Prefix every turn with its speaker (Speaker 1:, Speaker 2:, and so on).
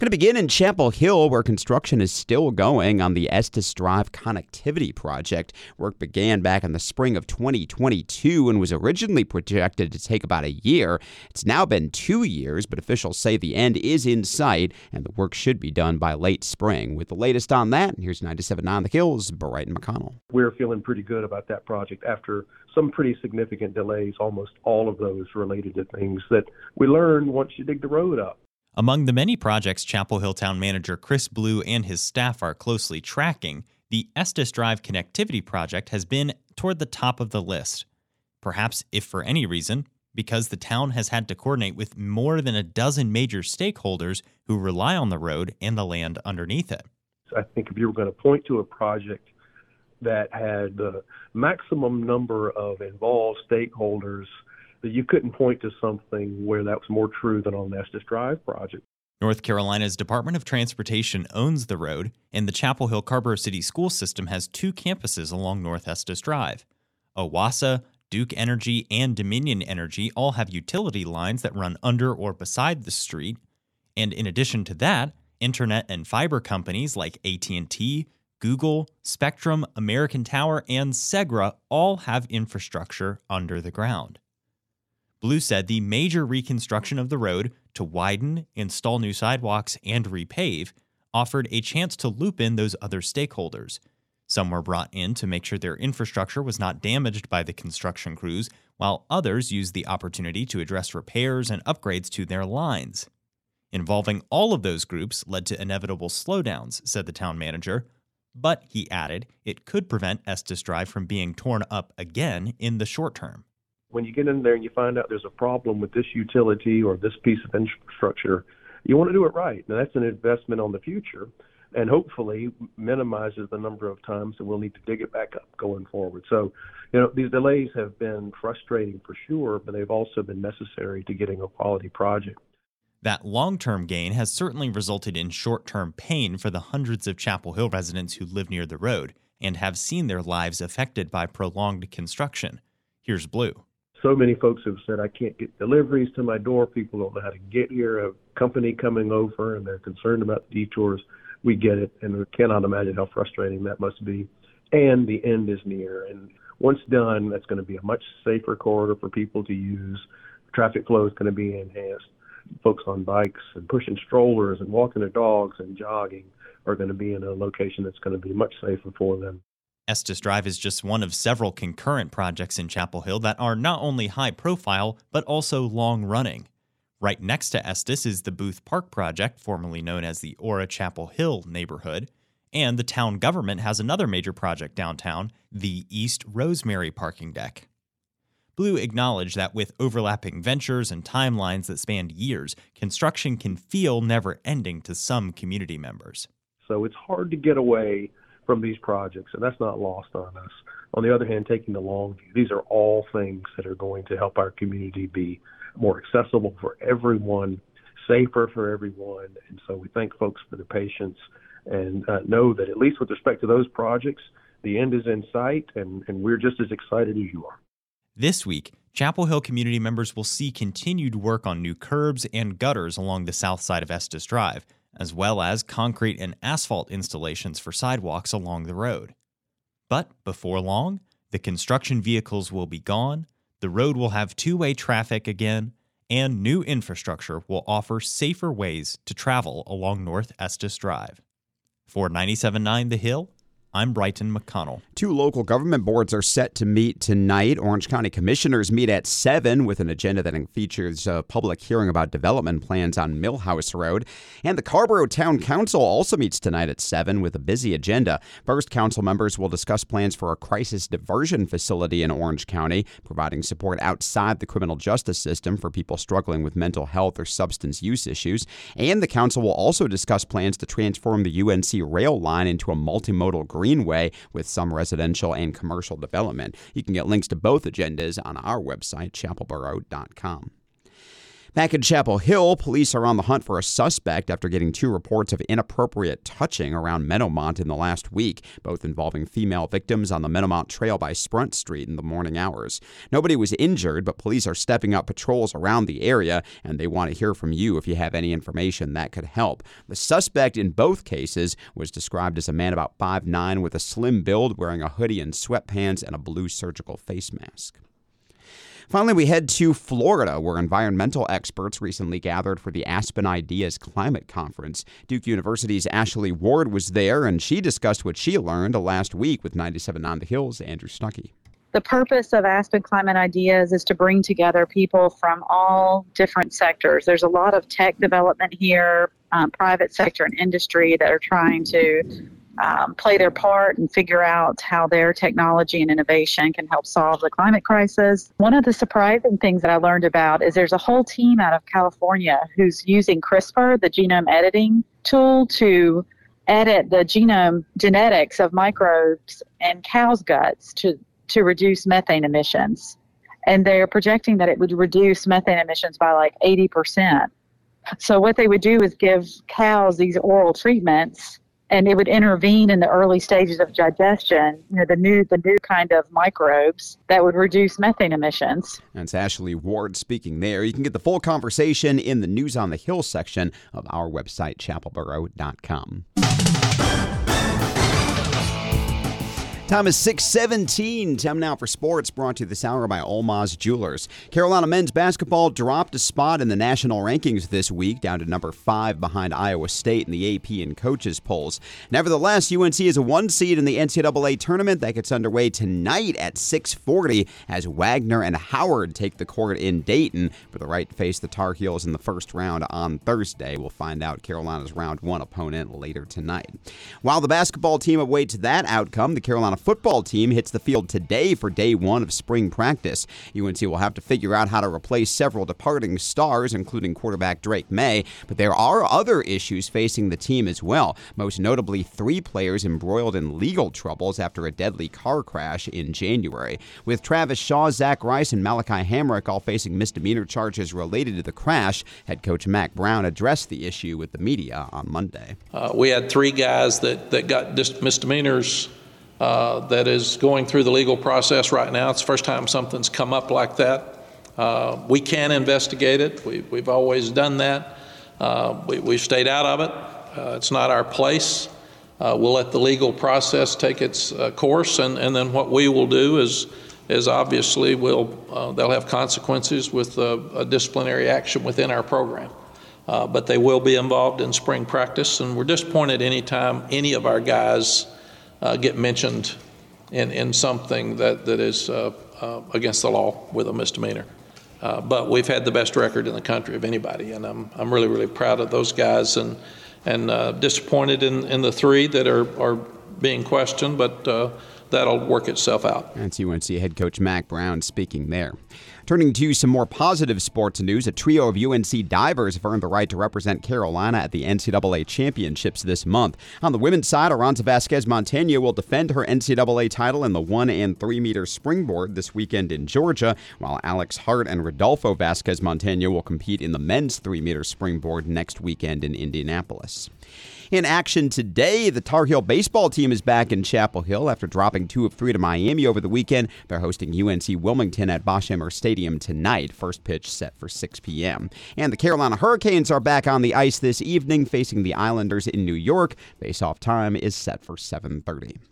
Speaker 1: Going to begin in Chapel Hill, where construction is still going on the Estes Drive connectivity project. Work began back in the spring of 2022 and was originally projected to take about a year. It's now been 2 years, but officials say the end is in sight and the work should be done by late spring. With the latest on that, here's 97.9 The Hill's Brighton McConnell.
Speaker 2: We're feeling pretty good about that project after some pretty significant delays, almost all of those related to things that we learned once you dig the road up.
Speaker 3: Among the many projects Chapel Hill Town Manager Chris Blue and his staff are closely tracking, the Estes Drive connectivity project has been toward the top of the list. Perhaps, if for any reason, because the town has had to coordinate with more than a dozen major stakeholders who rely on the road and the land underneath it.
Speaker 2: I think if you were going to point to a project that had the maximum number of involved stakeholders, that you couldn't point to something where that was more true than on the Estes Drive project.
Speaker 3: North Carolina's Department of Transportation owns the road, and the Chapel Hill Carrboro City School System has 2 campuses along North Estes Drive. OWASA, Duke Energy, and Dominion Energy all have utility lines that run under or beside the street. And in addition to that, internet and fiber companies like AT&T, Google, Spectrum, American Tower, and Segra all have infrastructure under the ground. Blue said the major reconstruction of the road to widen, install new sidewalks, and repave offered a chance to loop in those other stakeholders. Some were brought in to make sure their infrastructure was not damaged by the construction crews, while others used the opportunity to address repairs and upgrades to their lines. Involving all of those groups led to inevitable slowdowns, said the town manager, but, he added, it could prevent Estes Drive from being torn up again in the short term.
Speaker 2: When you get in there and you find out there's a problem with this utility or this piece of infrastructure, you want to do it right. Now, that's an investment on the future and hopefully minimizes the number of times that we'll need to dig it back up going forward. So, these delays have been frustrating for sure, but they've also been necessary to getting a quality project.
Speaker 3: That long-term gain has certainly resulted in short-term pain for the hundreds of Chapel Hill residents who live near the road and have seen their lives affected by prolonged construction. Here's Blue.
Speaker 2: So many folks have said, I can't get deliveries to my door. People don't know how to get here. A company coming over, and they're concerned about the detours. We get it, and we cannot imagine how frustrating that must be. And the end is near. And once done, that's going to be a much safer corridor for people to use. Traffic flow is going to be enhanced. Folks on bikes and pushing strollers and walking their dogs and jogging are going to be in a location that's going to be much safer for them.
Speaker 3: Estes Drive is just one of several concurrent projects in Chapel Hill that are not only high profile, but also long-running. Right next to Estes is the Booth Park project, formerly known as the Aura Chapel Hill neighborhood, and the town government has another major project downtown, the East Rosemary parking deck. Blue acknowledged that with overlapping ventures and timelines that spanned years, construction can feel never-ending to some community members.
Speaker 2: So it's hard to get away from these projects, and that's not lost on us. On the other hand, taking the long view, these are all things that are going to help our community be more accessible for everyone, safer for everyone. And so we thank folks for their patience and know that at least with respect to those projects, the end is in sight, and we're just as excited as you are.
Speaker 3: This week, Chapel Hill community members will see continued work on new curbs and gutters along the south side of Estes Drive, as well as concrete and asphalt installations for sidewalks along the road. But before long, the construction vehicles will be gone, the road will have two-way traffic again, and new infrastructure will offer safer ways to travel along North Estes Drive. For 97.9 The Hill, I'm Brighton McConnell.
Speaker 1: 2 local government boards are set to meet tonight. Orange County commissioners meet at 7 with an agenda that features a public hearing about development plans on Millhouse Road. And the Carrboro Town Council also meets tonight at 7 with a busy agenda. First, council members will discuss plans for a crisis diversion facility in Orange County, providing support outside the criminal justice system for people struggling with mental health or substance use issues. And the council will also discuss plans to transform the UNC rail line into a multimodal greenway with some residential and commercial development. You can get links to both agendas on our website, chapelboro.com. Back in Chapel Hill, police are on the hunt for a suspect after getting 2 reports of inappropriate touching around Meadowmont in the last week, both involving female victims on the Meadowmont Trail by Sprunt Street in the morning hours. Nobody was injured, but police are stepping up patrols around the area, and they want to hear from you if you have any information that could help. The suspect in both cases was described as a man about 5'9" with a slim build, wearing a hoodie and sweatpants and a blue surgical face mask. Finally, we head to Florida, where environmental experts recently gathered for the Aspen Ideas Climate Conference. Duke University's Ashley Ward was there, and she discussed what she learned last week with 97 on the Hill's Andrew Stuckey.
Speaker 4: The purpose of Aspen Climate Ideas is to bring together people from all different sectors. There's a lot of tech development here, private sector and industry that are trying to play their part and figure out how their technology and innovation can help solve the climate crisis. One of the surprising things that I learned about is there's a whole team out of California who's using CRISPR, the genome editing tool, to edit the genome genetics of microbes in cows' guts to reduce methane emissions. And they're projecting that it would reduce methane emissions by like 80%. So what they would do is give cows these oral treatments, and it would intervene in the early stages of digestion, the new kind of microbes that would reduce methane emissions.
Speaker 1: That's Ashley Ward speaking there. You can get the full conversation in the News on the Hill section of our website, chapelboro.com. Time is 6:17. Time now for sports, brought to you this hour by Olmaz Jewelers. Carolina men's basketball dropped a spot in the national rankings this week, down to number 5 behind Iowa State in the AP and coaches polls. Nevertheless, UNC is a 1 seed in the NCAA tournament that gets underway tonight at 6:40 as Wagner and Howard take the court in Dayton for the right to face the Tar Heels in the first round on Thursday. We'll find out Carolina's round 1 opponent later tonight. While the basketball team awaits that outcome, the Carolina football team hits the field today for day 1 of spring practice. UNC will have to figure out how to replace several departing stars, including quarterback Drake May, but there are other issues facing the team as well, most notably 3 players embroiled in legal troubles after a deadly car crash in January. With Travis Shaw, Zach Rice, and Malachi Hamrick all facing misdemeanor charges related to the crash, head coach Mack Brown addressed the issue with the media on Monday.
Speaker 5: We had 3 guys that got misdemeanors that is going through the legal process right now. It's the first time something's come up like that. We can investigate it. We've always done that. We've stayed out of it. It's not our place. We'll let the legal process take its course, and then what we will do is obviously they'll have consequences with a disciplinary action within our program. But they will be involved in spring practice, and we're disappointed anytime any of our guys get mentioned in something that is against the law with a misdemeanor. But we've had the best record in the country of anybody, and I'm really, really proud of those guys, and disappointed in the 3 that are being questioned, but that'll work itself out.
Speaker 1: That's UNC head coach Mack Brown speaking there. Turning to some more positive sports news, a trio of UNC divers have earned the right to represent Carolina at the NCAA championships this month. On the women's side, Aranza Vasquez-Montano will defend her NCAA title in the 1 and 3 meter springboard this weekend in Georgia, while Alex Hart and Rodolfo Vasquez-Montano will compete in the men's 3 meter springboard next weekend in Indianapolis. In action today, the Tar Heel baseball team is back in Chapel Hill after dropping 2 of 3 to Miami over the weekend. They're hosting UNC Wilmington at Bosch-Emmer Stadium tonight. First pitch set for 6 p.m. And the Carolina Hurricanes are back on the ice this evening, facing the Islanders in New York. Face-off time is set for 7:30.